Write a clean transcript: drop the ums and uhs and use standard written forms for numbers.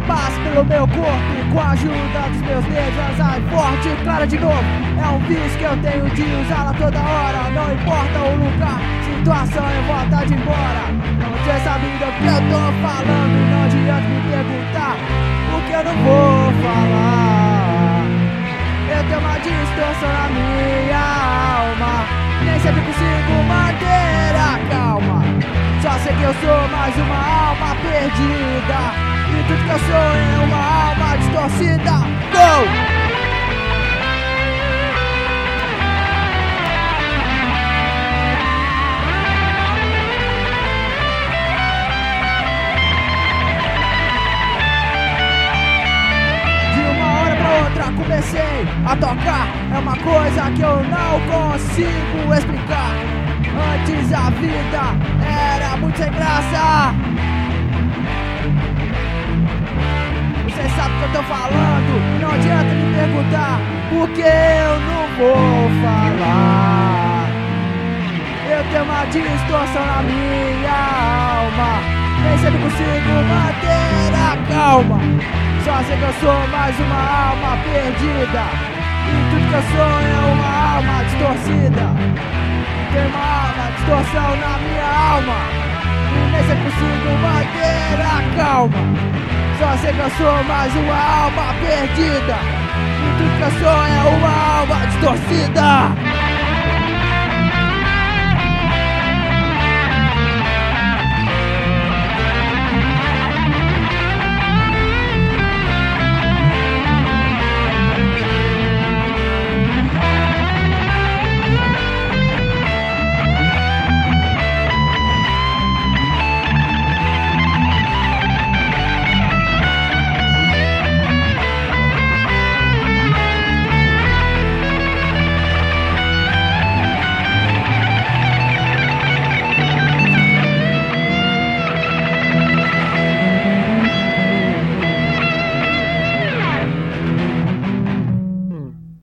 paz pelo meu corpo, com a ajuda dos meus dedos. Ai, forte e clara de novo. É um vício que eu tenho de usá-la toda hora. Não importa o lugar, situação e vontade de ir embora. Não tinha sabido o que eu tô falando. Não adianta me perguntar, porque eu não vou falar. Eu tenho uma distorção na minha alma, nem sempre consigo manter a calma. Só sei que eu sou mais uma alma perdida, e tudo que eu sou é uma alma distorcida. Go! Comecei a tocar, é uma coisa que eu não consigo explicar. Antes a vida era muito sem graça. Você sabe o que eu tô falando, não adianta me perguntar, porque eu não vou falar. Eu tenho uma distorção na minha alma, nem sempre consigo manter a calma. Só sei que eu sou mais uma alma perdida, e tudo que eu sou é uma alma distorcida. Tem uma distorção na minha alma, e nem sempre consigo manter a calma. Só sei que eu sou mais uma alma perdida, e tudo que eu sou é uma alma distorcida.